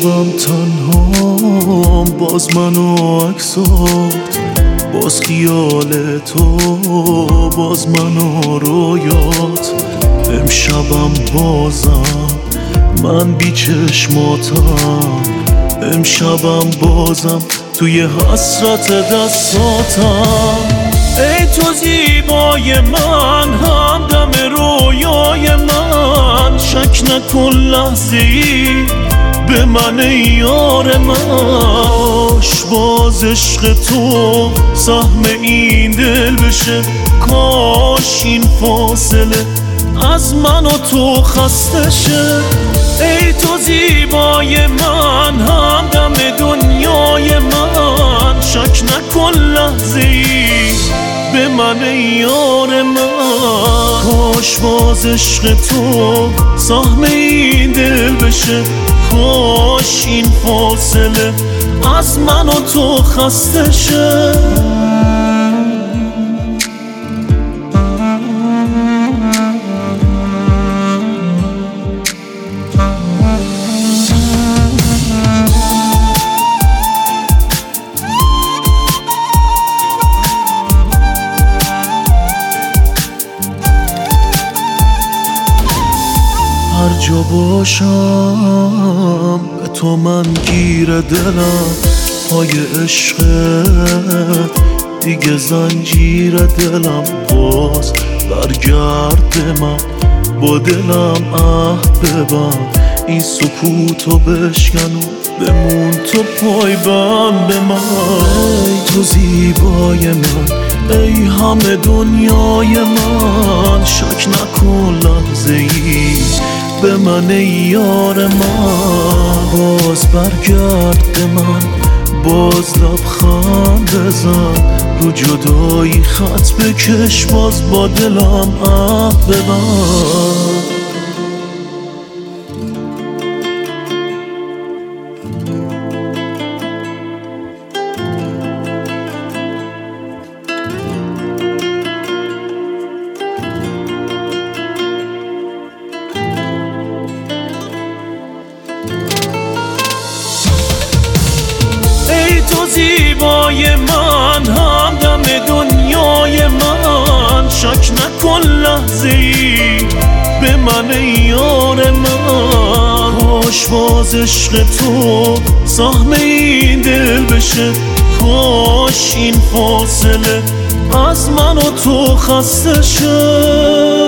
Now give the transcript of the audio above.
شبم تنها باز منو عکسات، باز خیال تو، باز منو رویات. امشبم بازم من بی چشماتم، امشبم بازم توی حسرت دستاتم. ای تو زیبای من، همدم رویای من، شک نکن لحظه‌ای به من ای یار من. باز عشق تو سهم این دل بشه، کاش این فاصله از من و تو خسته شه. ای تو زیبای من، همدم دنیای من، شک نکن لحظه‌ای به من ای یار من. کاش باز عشق تو سهم این دل بشه، کاش این فاصله از من و تو خسته شه. هر جا باشم به تو من گیر دلم، پای عشقت دیگه زنجیر دلم. باز برگرد من با دلم عهد ببند، این سکوتو بشکن و بمون تو پای بند به من. ای تو زیبای من، ای همه دنیای من، شک نکن لحظه‌ای به من ای یار من. باز برگرد به من، باز لبخند بزن، رو جدایی خط بکش، باز با دلم عهد ببند. زیبای من، همدم دنیای من، شک نکن لحظه‌ای به من ای یار من. کاش باز عشق تو سهم این دل بشه، کاش این فاصله از من و تو خسته شه.